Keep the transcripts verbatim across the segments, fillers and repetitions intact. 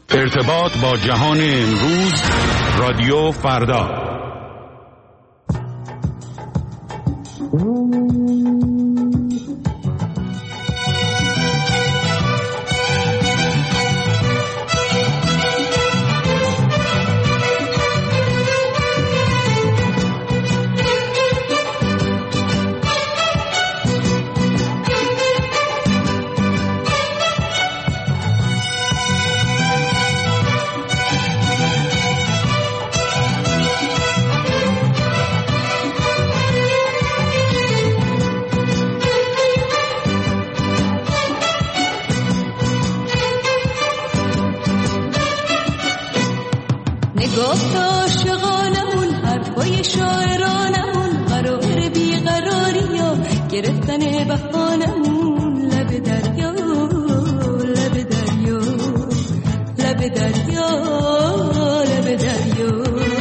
ارتباط با جهان امروز، رادیو فردا. گفت عاشقانمون، حرفای شاعرانمون، قرار بیقراری و گرفتن بهانمون، لب دریا لب دریا لب دریا لب دریا،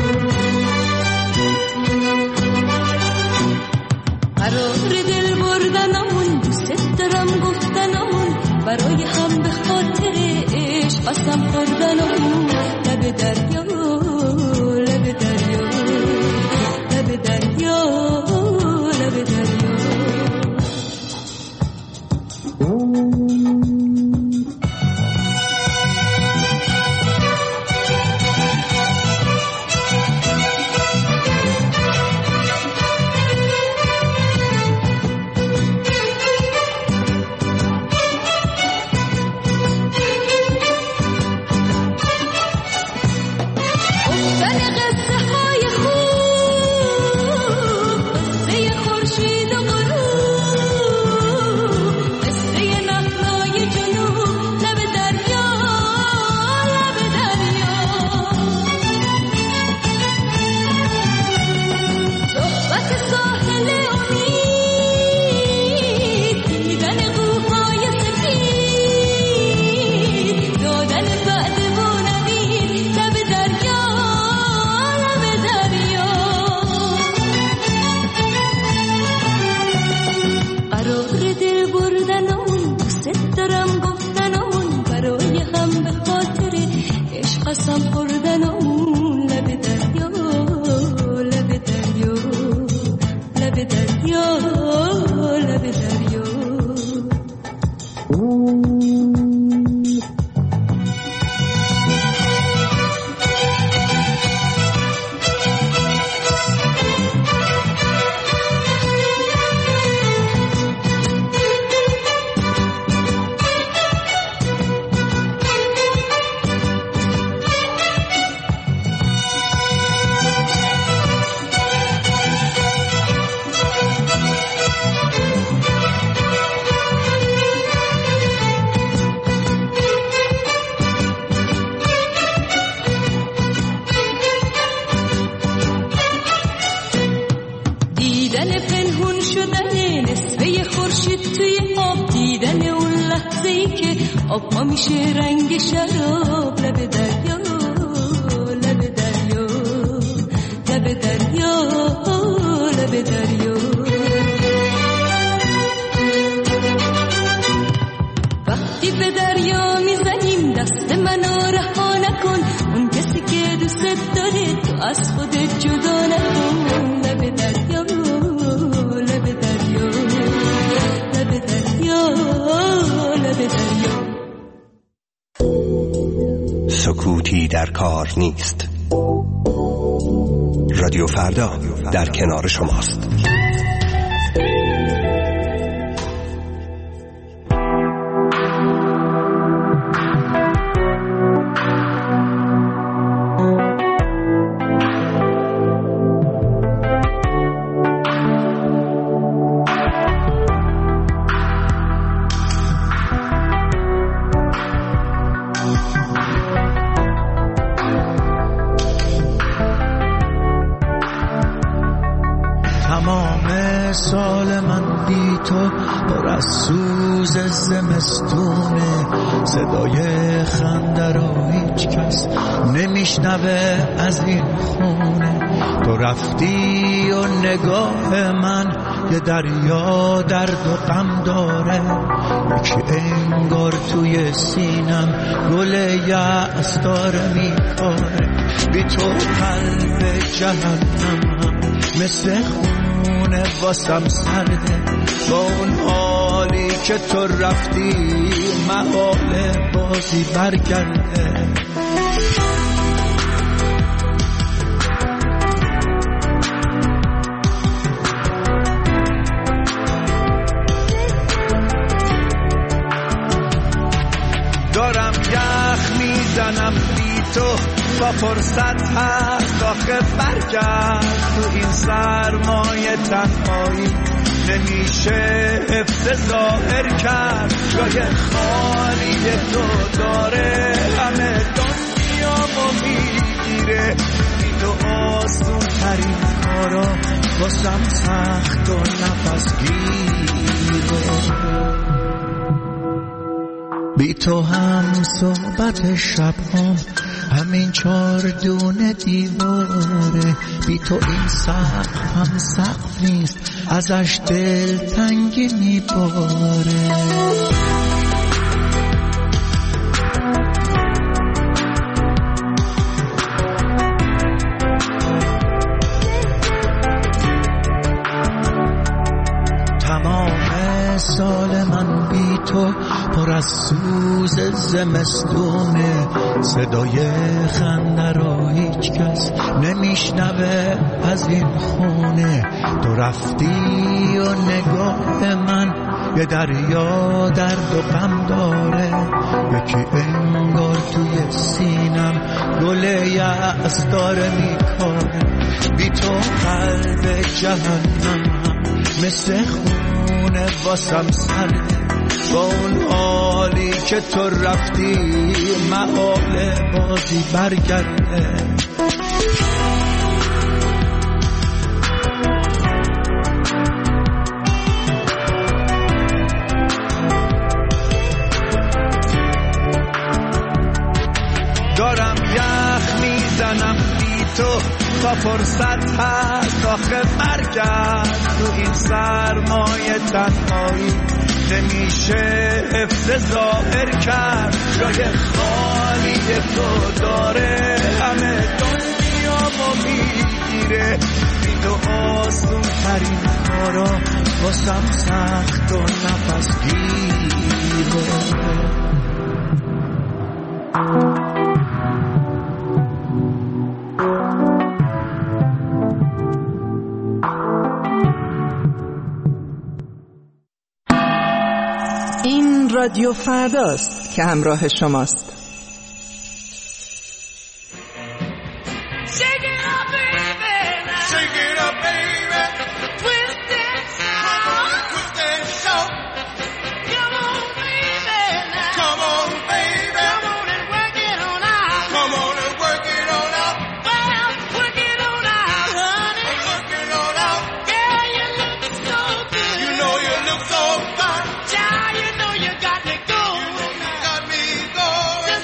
قرار دل بردنمون، دوست دارم گفتنمون، برای هم به خاطر عشق قسم خوردنمون، لب دریا لب دریا لب دریا لب دریا. سکوتی در کار نیست. رادیو فردا در کنار شماست. سال من بی تو پر از سوز زمستونه، صدای خنده رو هیچ کس نمیشنوه از این خونه. تو رفتی و نگاه من یه دریا درد و غم داره، یکی انگار توی سینم گل یأس داره میکاره. بی تو قلب جهنمم مثل خونه واسم سرده، با اون حالی که تو رفتی محاله بازی برگرده. دارم یخ میزنم بی تو، با فرصت هست آخه برگرد. تو این سرمایه تنهایی نمیشه حفظ ظاهر کرد. جای خالی تو داره همه دنیامو میگیره. بی تو آسون ترین کارا واسم سخت و نفس گیره. بی تو هم صحبت شب هم همین چار دونه دیواره. بی تو این سقف هم سقف نیست، ازش دل تنگی میباره. تمام سال من بی تو پر از سوز زمستونه، صدای خنده رو هیچ کس نمیشنوه از این خونه. تو رفتی و نگاه من یه دریا درد و غم داره، یکی انگار توی سینم گل یأس داره میکاره. بی تو قلب جهنمم مثل خونه واسم سرده، با اون حالی که تو رفتی محاله بازی برگرده. دارم یخ میزنم بی تو، تا فرصت هست آخه برگرد. تو این سرمایه تنهایی نمیشه حفظ ظاهر کرد. جای خالی تو داره همه دنیامو میگیره. بی تو آسون ترین کارا واسم سخت و نفس گیره. رادیو فرداست که همراه شماست. Got me going.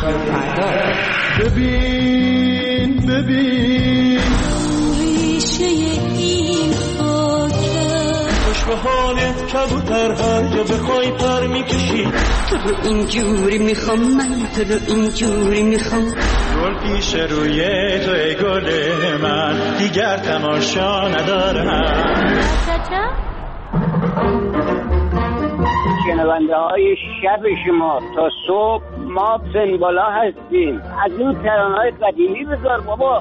رادیو فردا. ببین ببین ریشه این خاکه، خوش به حالت کبوتر هر جا بخوای پر میکشی. تو رو اینجوری میخوام، من تو رو اینجوری میخوام. گل پیش روی توی گل من، دیگر تماشا ندارم. شنونده های شب شما تا صبح ما پنبالا هستیم. از اون ترانه‌های قدیمی بذار بابا.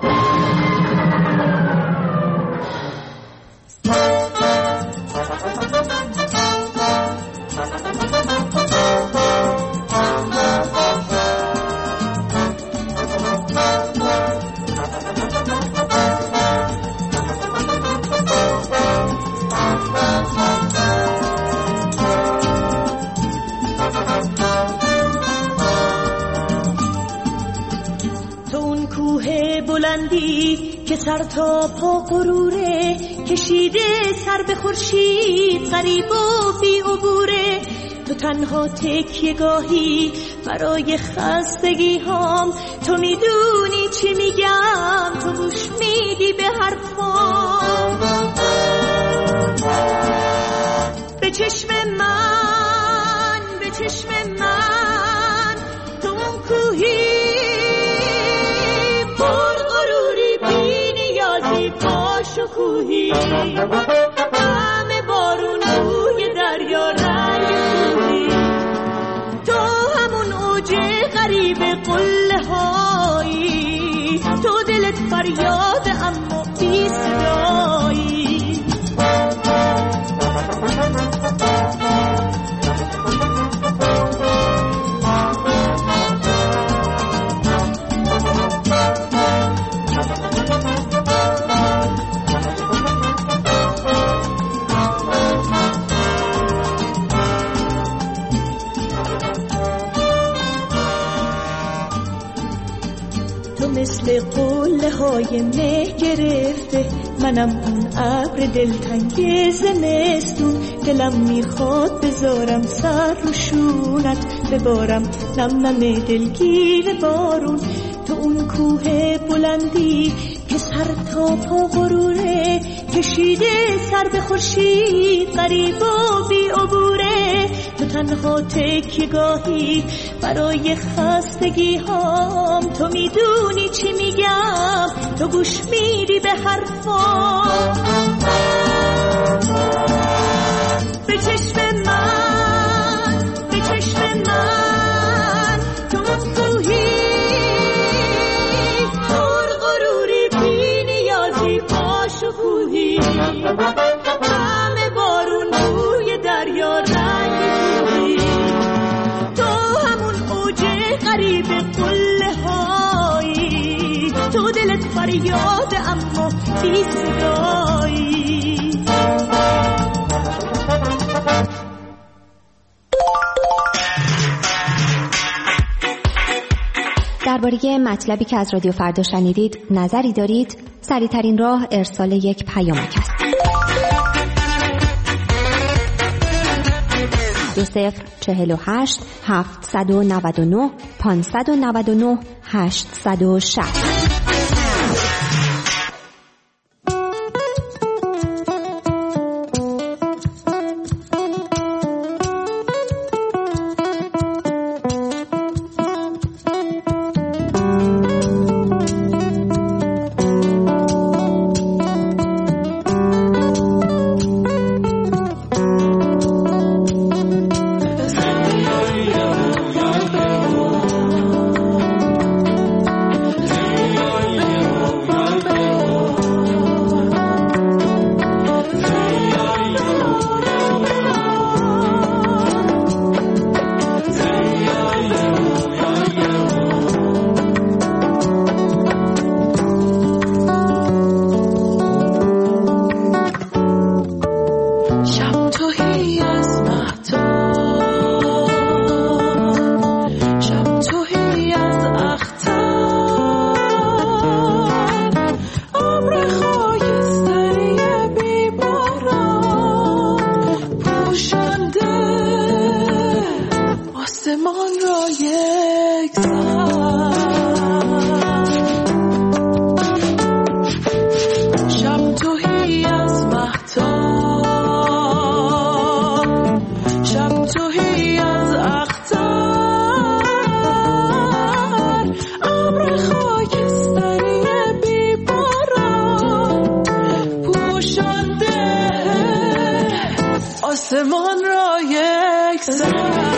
که سر تا پا غروره، کشیده سر به خورشید غریب و بی عبوره. تو تنها تکیه گاهی برای خستگی هام، تو میدونی چی میگم، تو گوش میدی به حرفام. به چشم من، به چشم من، تو اون کوهی شکوهی، همه بارون روی دریا رنگ کوهی. تو همون اوج غریب قله هایی، تو دلت فریاد اما بی صدایی. مثل قله های مه گرفته، منم اون ابر دلتنگ زمستون. دلم میخواد بذارم سر رو شونت، ببارم نم نم دلگیر بارون. تو اون کوه بلندی که سر تا پا غروره، کشیده سر به خورشید غریب و بی عبوره. تو تنها تکیه گاهی برای خستگی هام، تو میدونی چی میگم، تو گوش میدی به حرفام. به چشم من، به چشم من، تو اون کوهی پر غروری بی نیازی پاش و کوهی. همه بارون روی دریا رنگ کوهی، تو همون اوج غریب قله هایی، تو دلت فریاد اما بی صدایی. درباره مطلبی که از رادیو فردا شنیدید نظری دارید؟ سریع‌ترین راه ارسال یک پیامک است. دو صفر چهل و هشت هفتصد و نود و نه پانصد و نود و نه هشتصد و شصت. آسمان را یک سر جهان را یک سر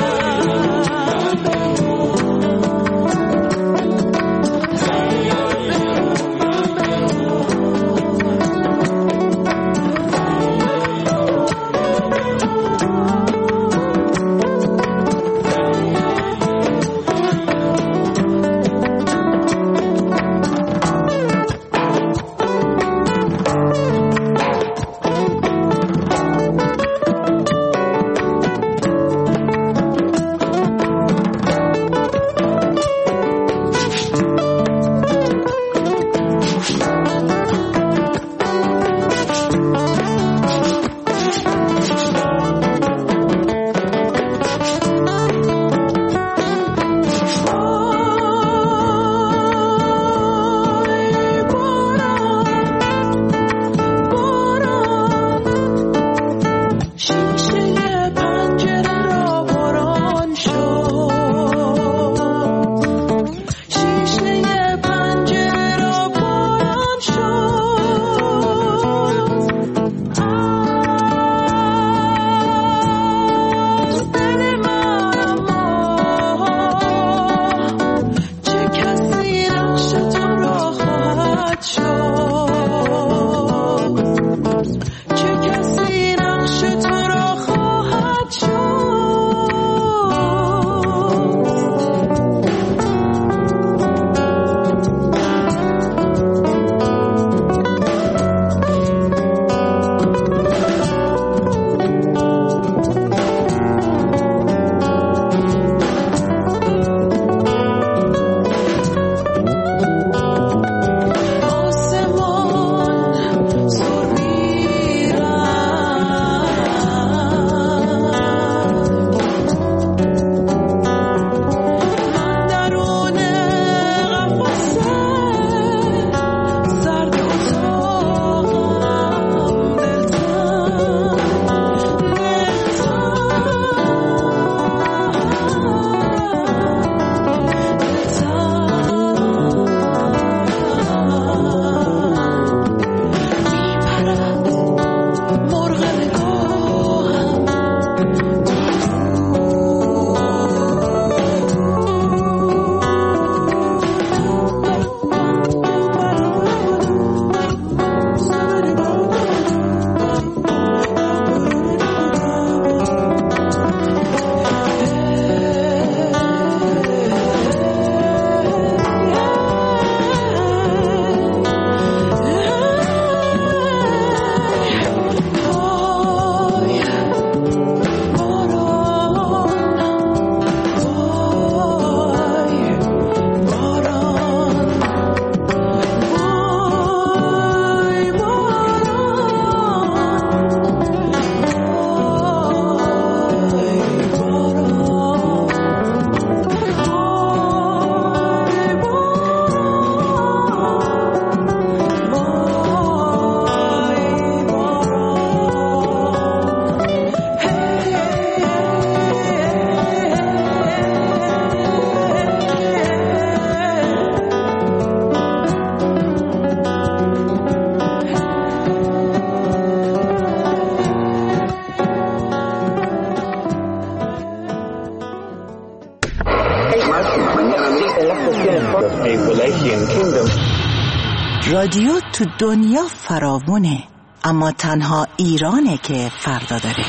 رادیو تو دنیا فراوونه، اما تنها ایرانه که فردا داره.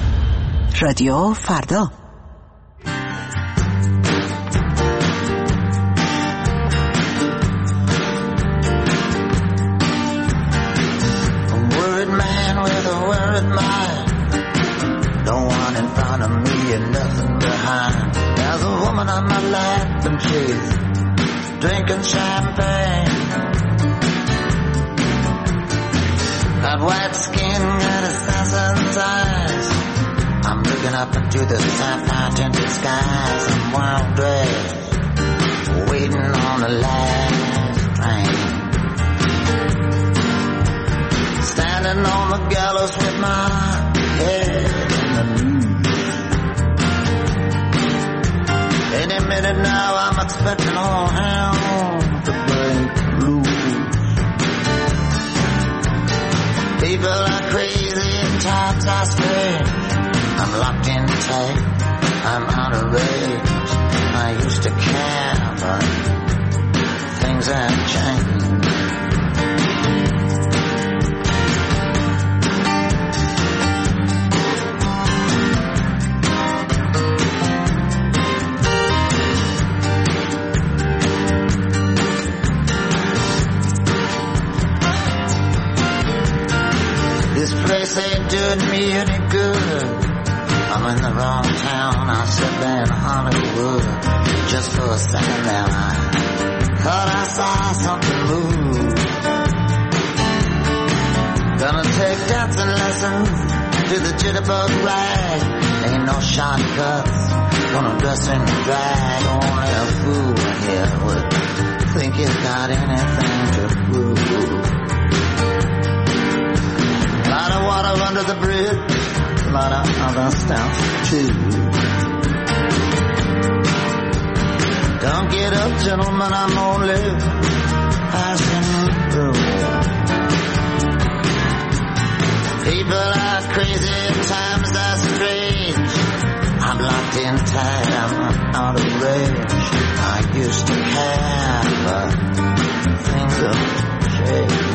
رادیو فردا. Drinking champagne, got white skin, got assassin's eyes. I'm looking up into the sapphire tinted skies. I'm wild dressed, waiting on the last train. Standing on the gallows with my head in the news. Any minute now I'm expecting all hell to break loose. People are crazy and times are strange. I'm locked in tight. I'm out of range. I used to care, but things have changed. This place ain't doing me any good. I'm in the wrong town. I said there in Hollywood. Just for a second there I thought I saw something move. Gonna take dancing lessons to the jitterbug rag. Ain't no shortcuts. Gonna dress in drag. Only a fool here would think he's got anything to prove. Lot of water under the bridge, a lot of other stuff too. Don't get up, gentlemen, I'm only passing through. People are crazy, times are strange. I'm locked in tight, I'm out of range. I used to care, but things have changed.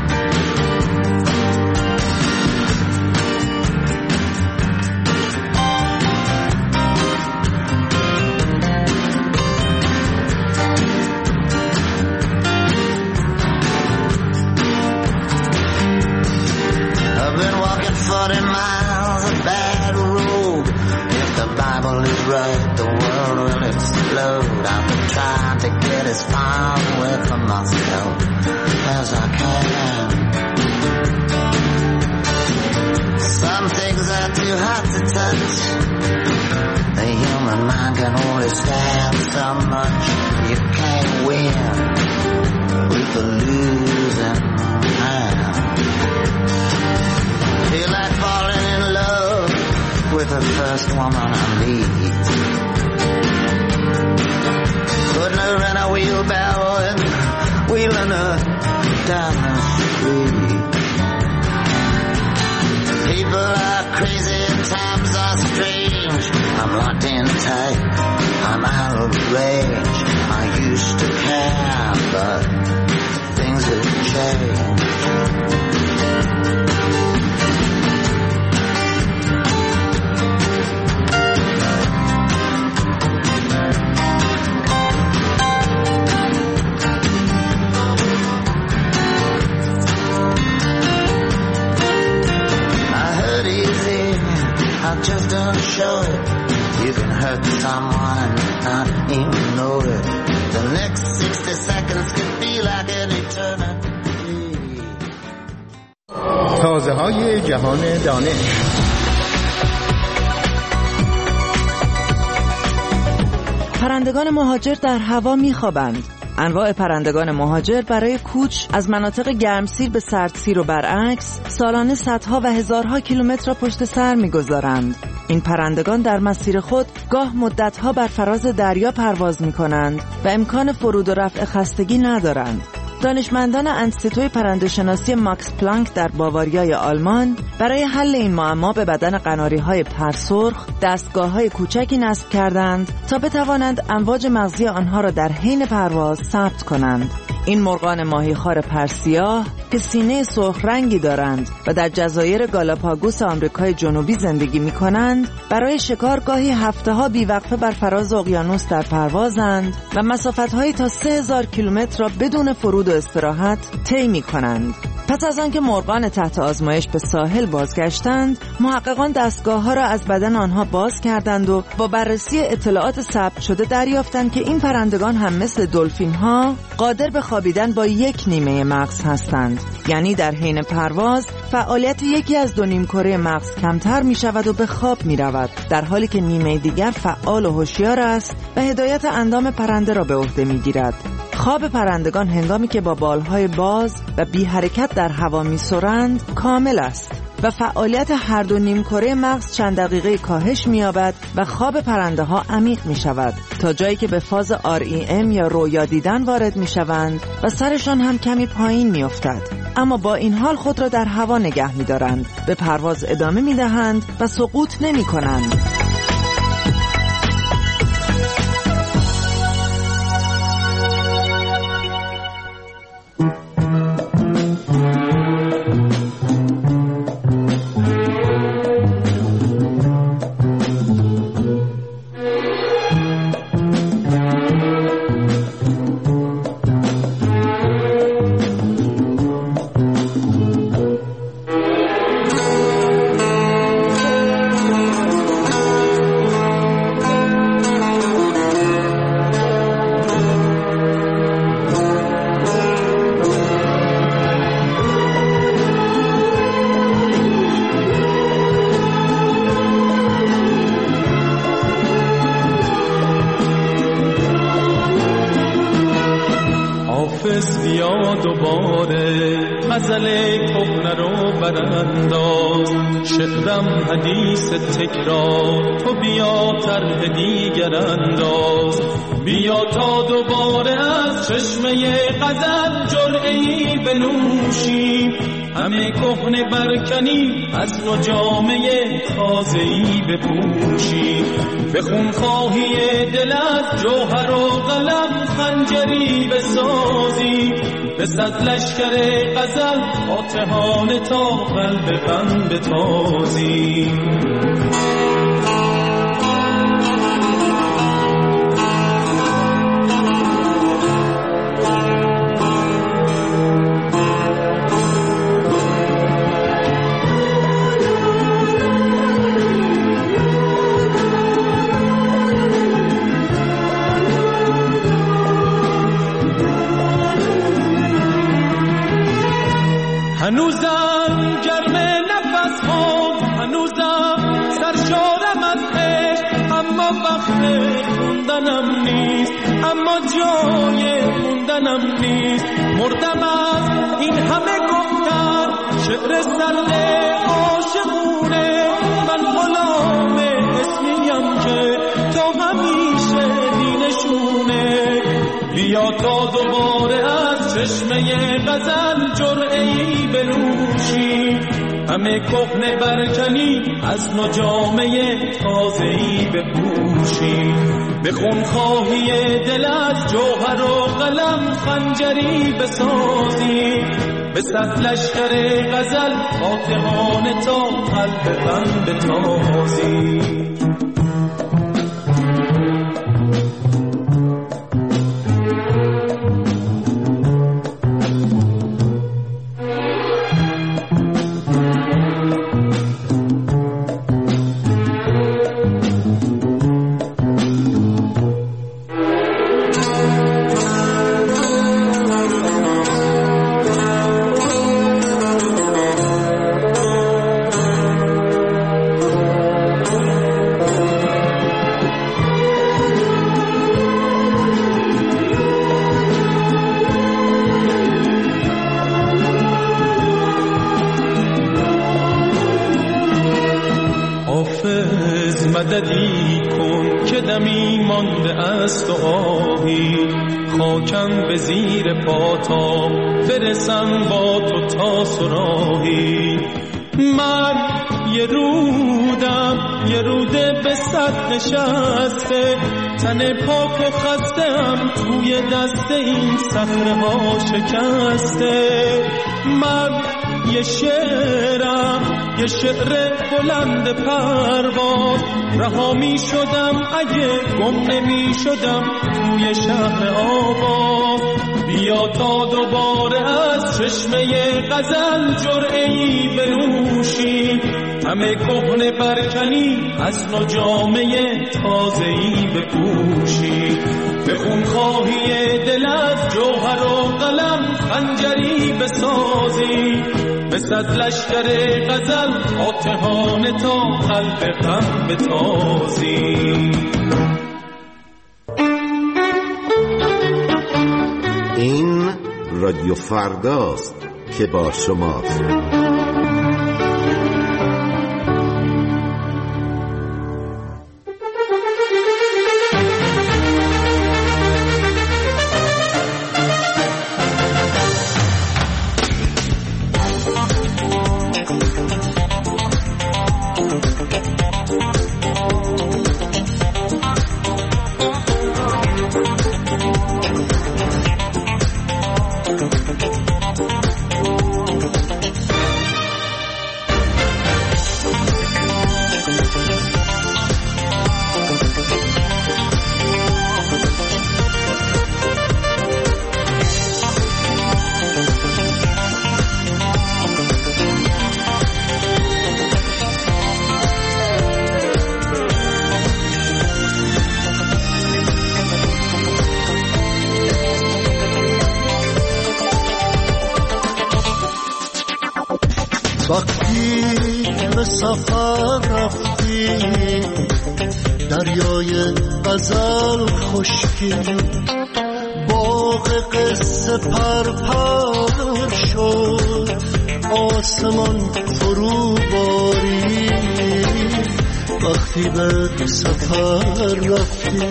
forty miles of bad road. If the Bible is right, the world will explode. I've been trying to get as far away from myself as I can. Some things are too hot to touch. The human mind can only stand so much. You can't win with the losing hand. Feel like falling in love with the first woman I meet. Putting her in a wheelbarrow and wheeling her down the street. People are crazy and times are strange. I'm locked in tight, I'm out of range. I used to care, but things have changed. I just don't show it. You can hurt someone and not even know it. The next sixty seconds could be like an eternity. تازه های جهان دانش. پرندگان مهاجر در هوا میخوابند. انواع پرندگان مهاجر برای کوچ از مناطق گرمسیر به سردسیر و برعکس سالانه صدها و هزارها کیلومتر را پشت سر می‌گذارند. این پرندگان در مسیر خود گاه مدتها بر فراز دریا پرواز می‌کنند و امکان فرود و رفع خستگی ندارند. دانشمندان انستیتوی پرنده‌شناسی ماکس پلانک در باواریای آلمان برای حل این معما به بدن قناری‌های پرسرخ دستگاه‌های کوچکی نصب کردند تا بتوانند امواج مغزی آنها را در حین پرواز ثبت کنند. این مرغان ماهیخوار پرسیاه که سینه سرخ رنگی دارند و در جزایر گالاپاگوس آمریکای جنوبی زندگی می‌کنند، برای شکار گاهی هفته‌ها بی‌وقفه بر فراز اقیانوس در پروازند و مسافت‌های تا سه هزار کیلومتر را بدون فرود و استراحت طی می‌کنند. پس از آنکه مرغان تحت آزمایش به ساحل بازگشتند، محققان دستگاه‌ها را از بدن آنها باز کردند و با بررسی اطلاعات ثبت شده دریافتند که این پرندگان هم مثل دلفین‌ها قادر به خوابیدن با یک نیمه مغز هستند. یعنی در حین پرواز فعالیت یکی از دو نیمکره مغز کمتر می شود و به خواب می رود، در حالی که نیمه دیگر فعال و هوشیار است و هدایت اندام پرنده را به عهده می گیرد. خواب پرندگان هنگامی که با بالهای باز و بی حرکت در هوا می سرند کامل است. و فعالیت هر دو نیمکره مغز چند دقیقه کاهش می‌یابد و خواب پرنده ها عمیق می‌شود تا جایی که به فاز آر ای ام یا رویا دیدن وارد می‌شوند و سرشان هم کمی پایین می‌افتد. اما با این حال خود را در هوا نگه می‌دارند، به پرواز ادامه می‌دهند و سقوط نمی‌کنند. بیا دوباره غزل کهنه رو برانداز، شعرم حدیث تکرار، تو بیا طرح دیگر انداز. بیا تا دوباره از چشمه غزل جرعه‌ای بنوشیم، همه کهنه برکنی از نو جامه تازه‌ای بپوشیم. به خونخواهی دل از جوهر و قلم خنجری بسازی، به صد لشکر غزل فاتحانه تا قلب غم بتازی. هنوزم گرم نفس ها، هنوزم سرشارم از عشق، اما وقت موندنم نیست، اما جای موندنم نیست. مردم از این همه گفتن، شعر سرد عاشقونه، من غلام اسمیم که تا همیشه دینشونه. بیا تا دوباره از چشمه غزل جرعه‌ای بنوشی، همه کهنه برکنی از نو جامه تازه‌ای بپوشی. به خونخواهی دل از جوهر و قلم خنجری بسازی، به صد لشکر غزل فاتحانه تا قلب غم بتازی. مددی کن که دمی مانده است و آهی، خاکم به زیر پاتا برسم با تو تا سراهی. من یه رودم، یه روده به صد نشسته، تن پاک و خسته‌ام توی دست این صخره ها شکسته. من یه شعرم، یه شعر بلند پرواز، رها می شدم اگه گم نمی شدم توی شهر آواز. بیا تا دوباره از چشمه غزل جرعه‌ای بنوشی، همه کهنه برکنی از نو جامه تازه‌ای بپوشی. به خونخواهی دل از جوهر و قلم خنجری بسازی، به صد لشکر غزل فاتحانه تا قلب غم بتازی. این رادیو فرداست که با شماست. سفر رفتی، دریای غزل خشکی، باغ قصه پرپر شد، آسمان فرو باری، وقتی به سفر رفتی.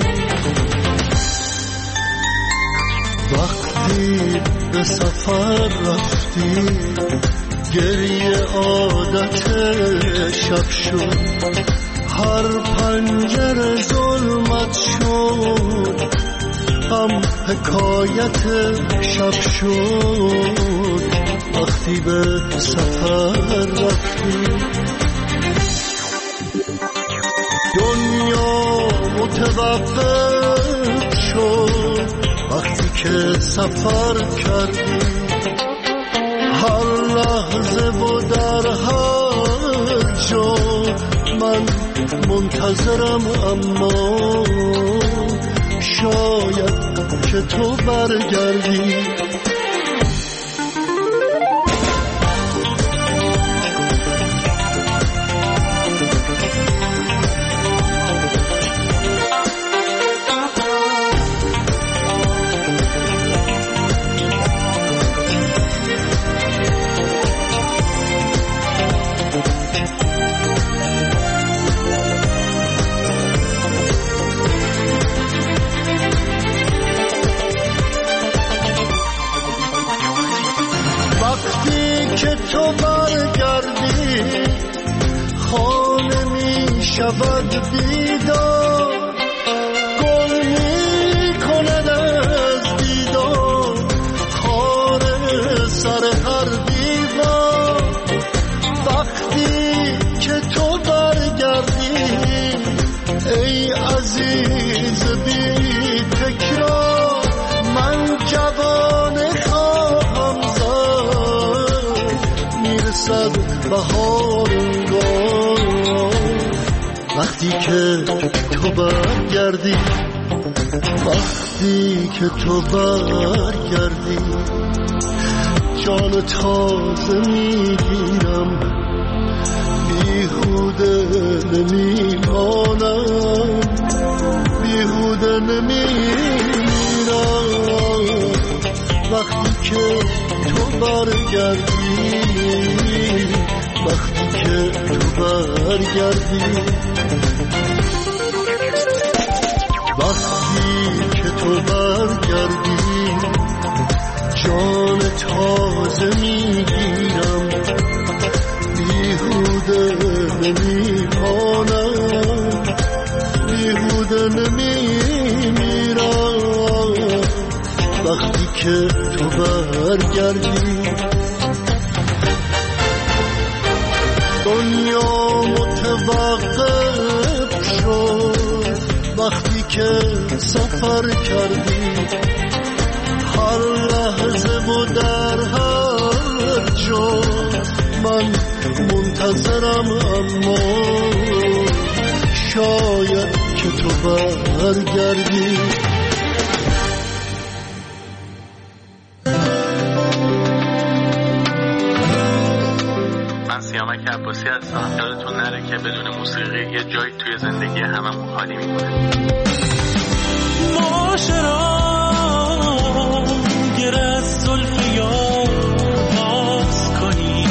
وقتی به سفر رفتی گریه عادت شب شد، هر پنجره ظلمت شد، هم حکایت شب شد، وقتی به سفر رفتی. دنیا متوقف شد وقتی که سفر کردی، هر لحظه و در هر جا من منتظرم، اما شاید که تو برگردی. تو برگردی خانه می شود بیدار، گل می کند از دیدار خار سر هر دیوار. وقتی که تو برگردی ای عزیز بی تکرار، من جوان خواهم زد، میرسد بهار انگار. وقتی که تو برگردی، وقتی که تو برگردی جان تازه میگیرم، بیهوده نمیمانم، بیهوده نمیمیرم. وقتی که تو برگردی، وقتی که تو برگردی، وقتی که تو برگردی جان تازه میگیرم، بیهوده نمیمانم، بیهوده نمیمیرم. وقتی که تو برگردی دنیا متوقف شد وقتی که سفر کردی، هر لحظه و در هر جا من منتظرم، اما شاید که تو برگردی. سیامک عباسی هستم. یادتون نره که بدون موسیقی یه جایی توی زندگی هممون خالی میمونه. معاشران گر از زلف یار باز کنی،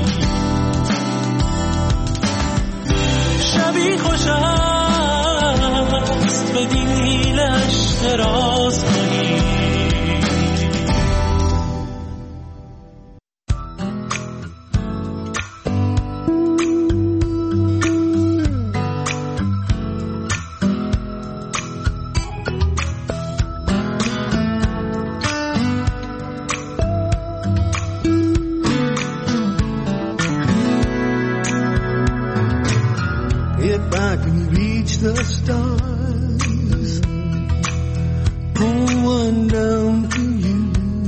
شبی خوش است بدین حیلش دراز کنی. The stars pull one down to you,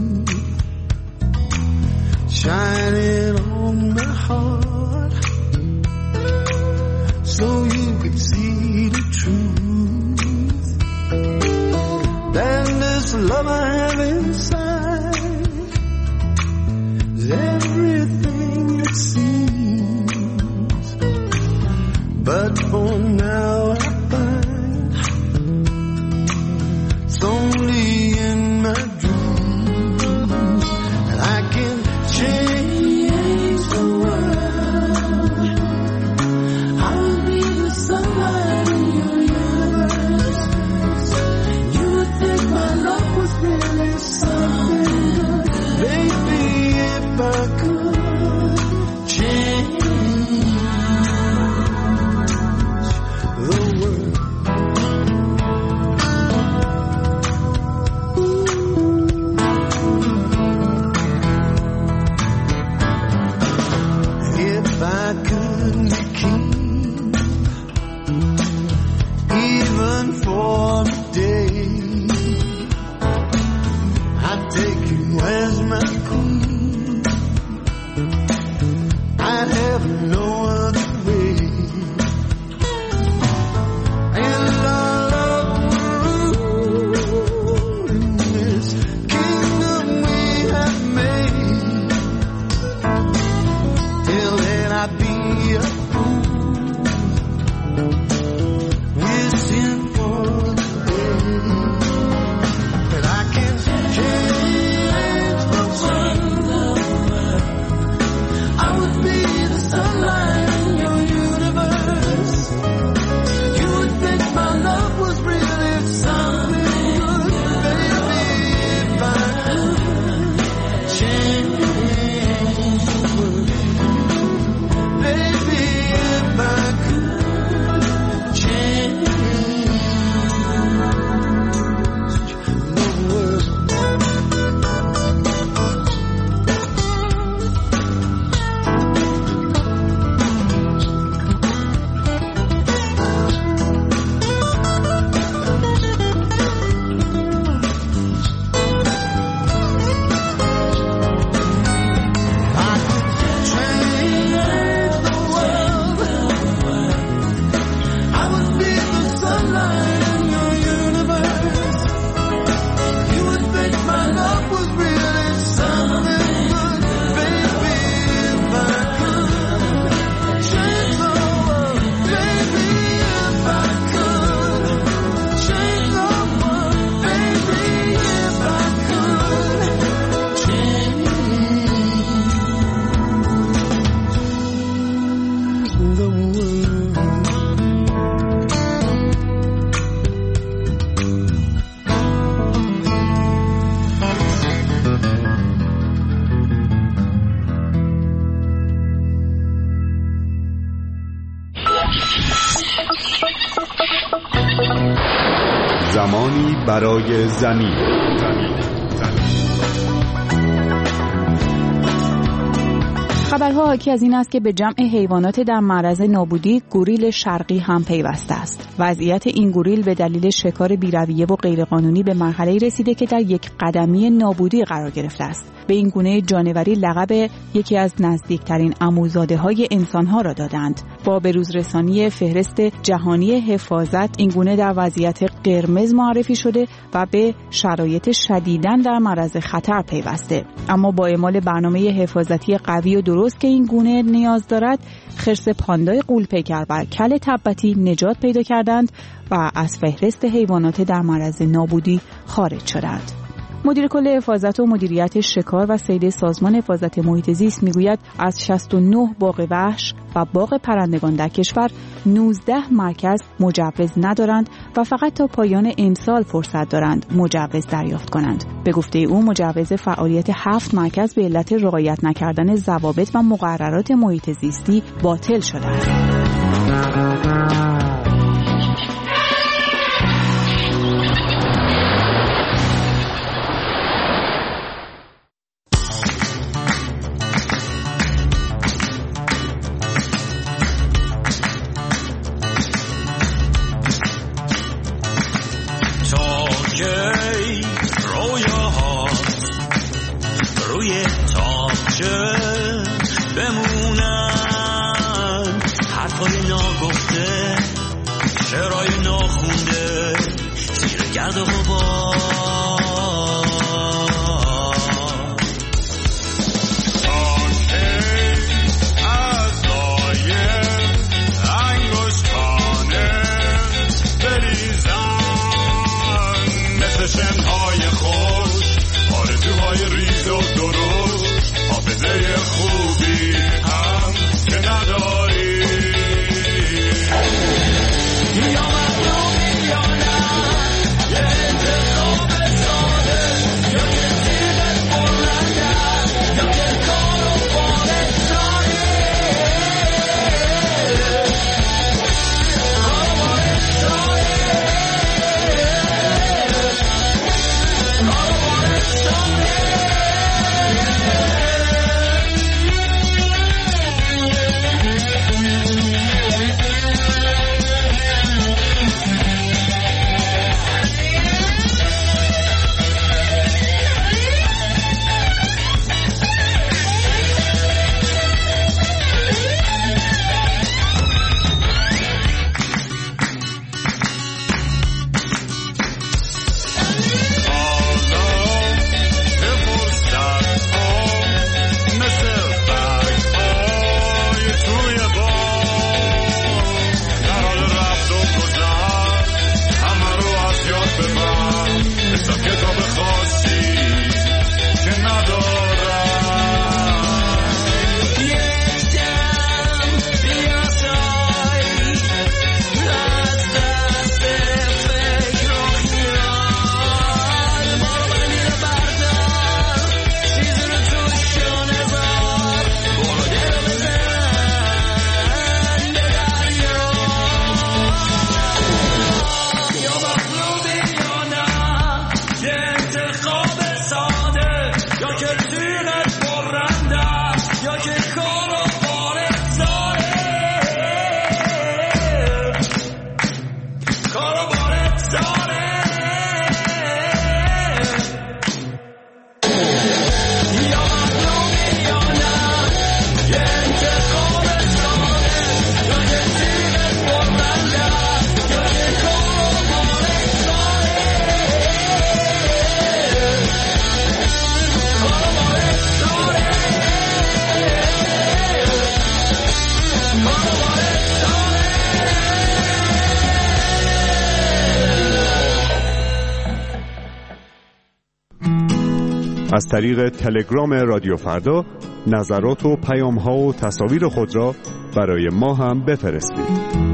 shining on my heart, so you could see the truth. Then this love I have inside is everything it seems. زمانی برای زمین. خبرها حاکی از این است که به جمع حیوانات در معرض نابودی گوریل شرقی هم پیوسته است. وضعیت این گوریل به دلیل شکار بی‌رویه و غیرقانونی به مرحله‌ای رسیده که در یک قدمی نابودی قرار گرفته است. به این گونه جانوری لقب یکی از نزدیکترین عموزاده‌های انسان‌ها را دادند. با بروزرسانی فهرست جهانی حفاظت این گونه در وضعیت قرمز معرفی شده و به شرایط شدیداً در معرض خطر پیوسته. اما با اعمال برنامه حفاظتی قوی و درست که این گونه نیاز دارد، خرس پاندای غول‌پیکر و کل تبتی نجات پیدا کردند و از فهرست حیوانات در معرض نابودی خارج شدند. مدیر کل حفاظت و مدیریت شکار و صید سازمان حفاظت محیط زیست میگوید از شصت و نه باغ وحش و باغ پرندگان در کشور نوزده مرکز مجوز ندارند و فقط تا پایان امسال فرصت دارند مجوز دریافت کنند. به گفته او مجوز فعالیت هفت مرکز به علت رعایت نکردن ضوابط و مقررات محیط زیستی باطل شده است. از طریق تلگرام رادیو فردا نظرات و پیام‌ها و تصاویر خود را برای ما هم بفرستید.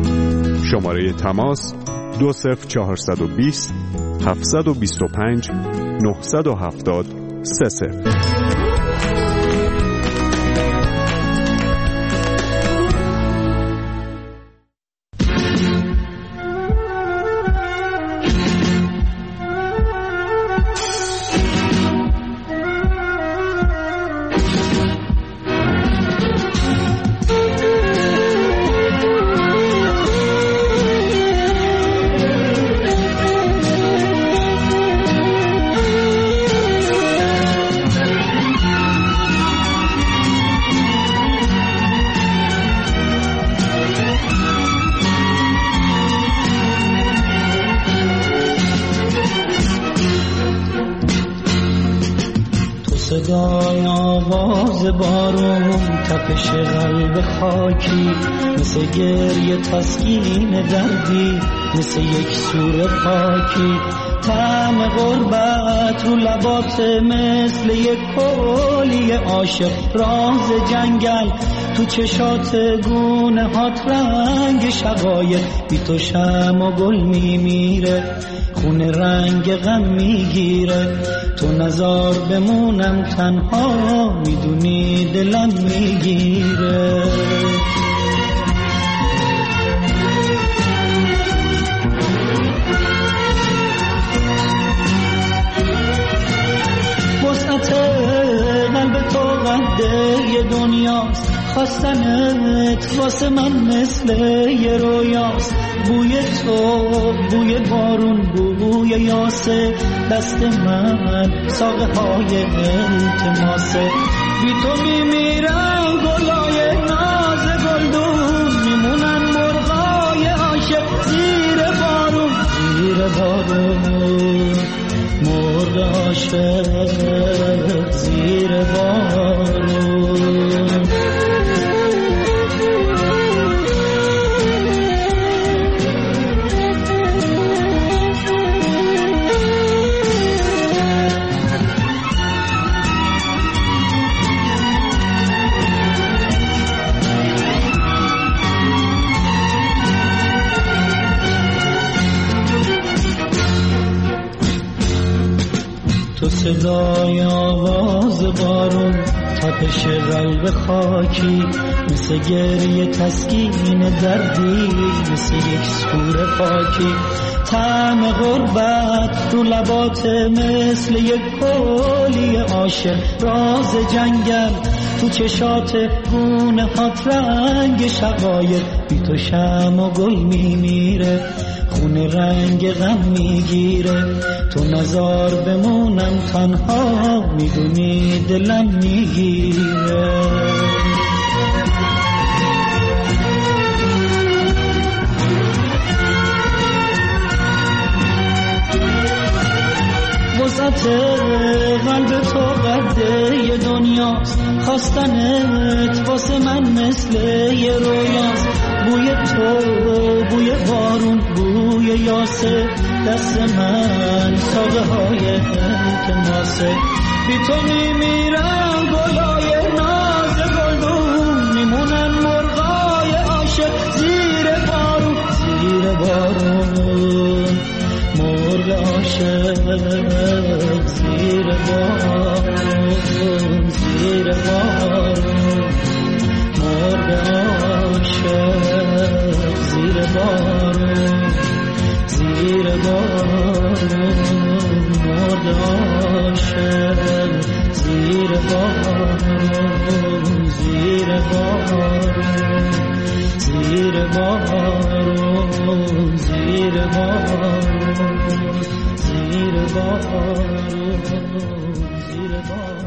شماره تماس دو صفر چهارصد و بیست هفتصد و بیست و پنج نهصد و هفتاد سه صفر. صدای آواز بارون، تپش قلب خاکی، مثل گریه تسکین دردی، مثل یک سور پاکی، طعم غربت رو لبات مثل یک کولی عاشق، راز جنگل تو چشات گونه هات، رنگ شقایق بی تو شم و گل میمیره، خونه رنگ غم میگیره، تو نزار بمونم تنها، میدونی دلم میگیره. وسعت قلب تو قده یه دنیاست، خواستنت واسه من مثل یه رویاست، بوی تو بوی بارون بوی یاسه، دست من ساقه های التماسه، بی تو میمیرم گلای ناز گلدون، میمونن مرغای عاشق زیر بارون، زیر بارون مرغ عاشق زیر بارون. تو صدای آواز بارون، تپش قلب خاکی، مثل گریه تسکین دردی، مثل یک سور پاکی، طعم غربت رو لبات مثل یک کولی عاشق، راز جنگل تو چشات گونه هات، رنگ شقایق بی تو شم و گل میمیره، خونه رنگ غم میگیره، تو نزار بمونم تنها، میدونی دلم میگیره. وسعت قلب تو قده یه دنیاست، خواستنت واسه من مثل یه رویاست، بوی تو بوی بارون بوی یاسه، دست من ساقه های التماسه، بی تو میمیرم گلای ناز گلدون، میمونن مرغای عاشق زیر بارون، زیر بارون مرغ عاشق زیر بارون، زیر بارون مرغ عاشق زیر بارون، زیر بارون مرغ عاشق زیر بارون، زیر بارون زیر بارون، زیر بارون زیر بارون زیر بارون.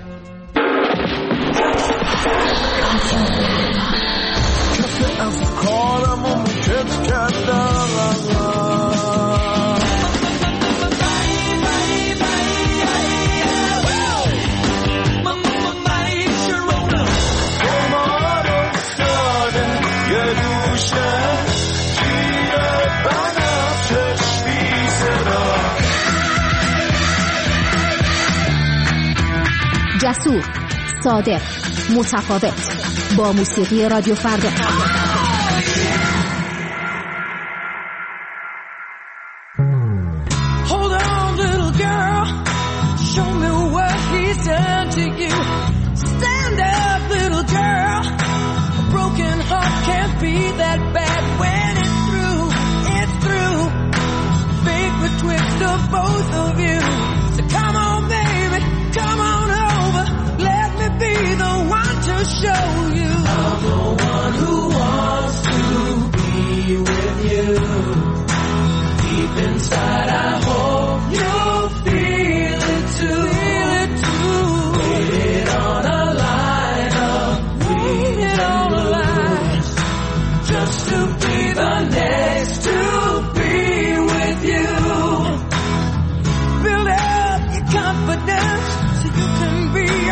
کسی از کارم و مکت کردم، جسور، صادق، متفاوت، با موسیقی رادیو فردا. Hold on, little girl, show me what he's done to you. Stand up, little girl, a broken heart can't be that bad when it's through, it's through. Fate betwixt the both of you. So come on, baby, come on over, let me be the one to show you. I'm the one who wants to be with you. Deep inside I hope you'll feel it too. Feel it too. Waited on a line of waited on a line just to be the next to be with you. Build up your confidence so you can be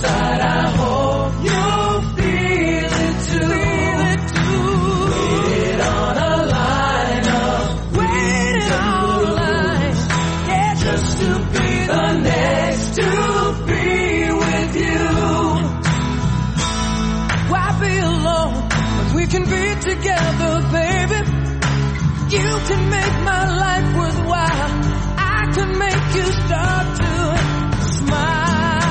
inside, I hope you'll feel it too. Feel it too. Waited on a line up, waited on a line, yeah, just to be the next to be with you. Why be alone when we can be together, baby? You can make my life worthwhile. I can make you start to smile.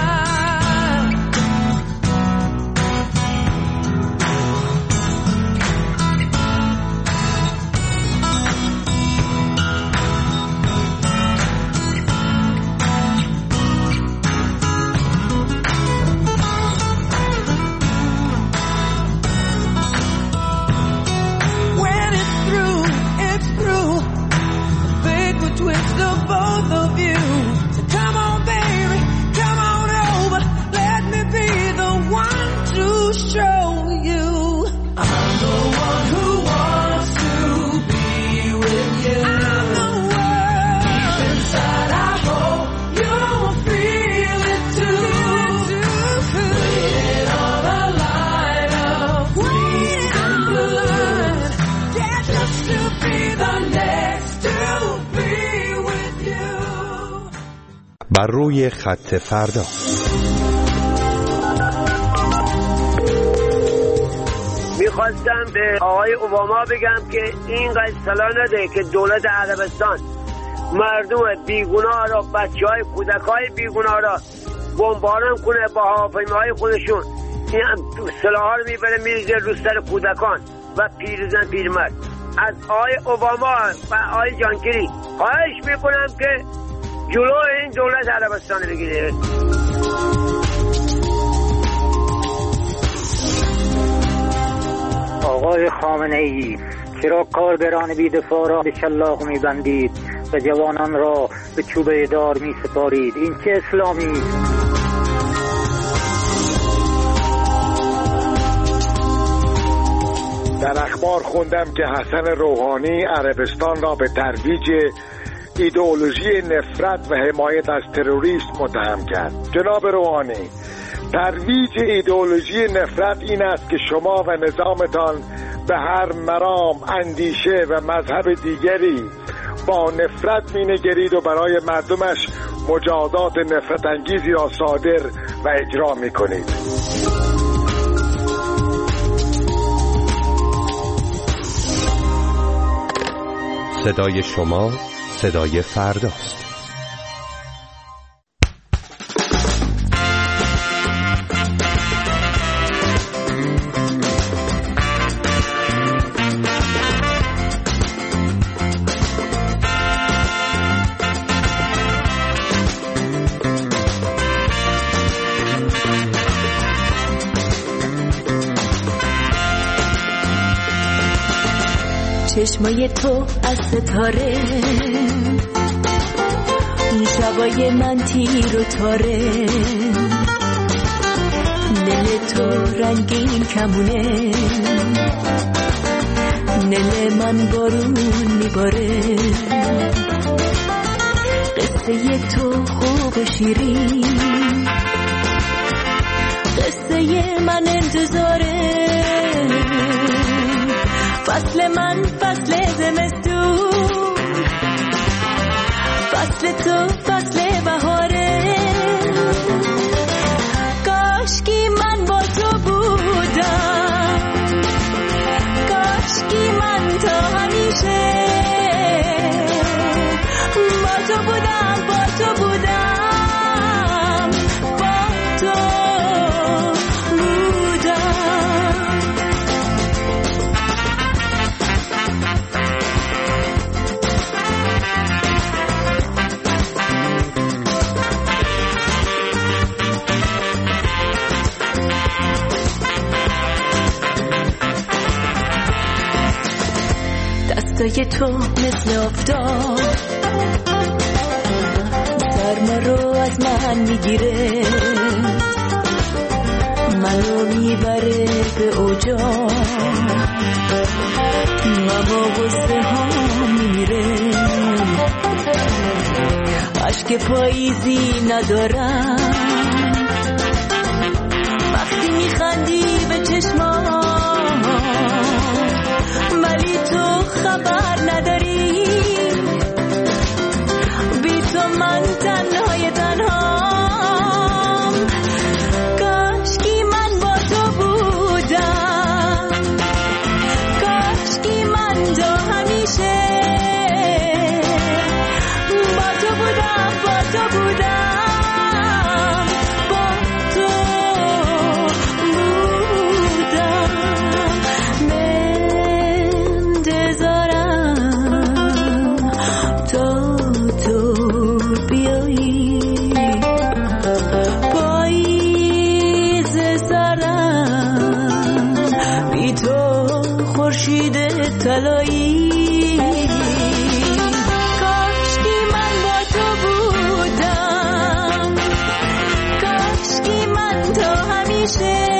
When it's through, it's through. The fate betwixt the both of you. So come on, baby, come on over. Let me be the one to show you I'm the one who wants to be with you. I'm the one. Deep inside, I hope you'll feel it too. Waiting on a line of waiting blood, yeah, just to be the next to be with you. بر روی خط فردا. میخواستم به آقای اوباما بگم که اینقدر صلاح نده که دولت عربستان مردم بیگناه را، بچه های کودک های بیگناه را بمباران کنه با هواپیماهای خودشون. این سلاح ها رو میبره میریزه رو سر کودکان و پیرزن پیرمرد. از آقای اوباما و آقای جانکری خواهش میکنم که جلو این دولت عربستان بگیره. آقای خامنه ای، چرا کارگران بی‌دفاع را به شلاق می‌بندید و جوانان را به چوبه دار می‌سپارید؟ این چه اسلامی است؟ در اخبار خوندم که حسن روحانی عربستان را به ترویج ایدئولوژی نفرت و حمایت از تروریست متهم کرد. جناب روحانی، ترویج ایدئولوژی نفرت این است که شما و نظامتان به هر مرام، اندیشه و مذهب دیگری با نفرت مینگرید و برای مردمش مجازات نفرت انگیزی را صادر و اجرا میکنید. صدای شما صدای فرداست. چشمای تو از ستاره، اون شبای من تیر و تاره، دل تو رنگین کمونه، دل من بارون میباره، قصه تو خوب و شیرین، قصه من انتظاره، فصل من فصل زمستون، فصل تو فصل بهاره، کاشکی من با تو بودم، کاشکی من تا همیشه با تو بودم، با تو بودم، با تو دستای تو مثل افتاد سرما رو از من میگیره، منو میبره به اوجا، غم و غصه ها میمیره، عشق پاییزی ندارم، میبندی به چشمام، ولی تو خبر نداری بی تو من تنهای تنهام. کاشکی من با تو بودم، کاشکی من تو همیشه با تو بودم، با تو بودم، با تو بودم. منتظرم تا تو بیایی، پاییز سرم بی تو خورشید طلایی. کاشکی من با تو بودم، کاشکی من تو همیشه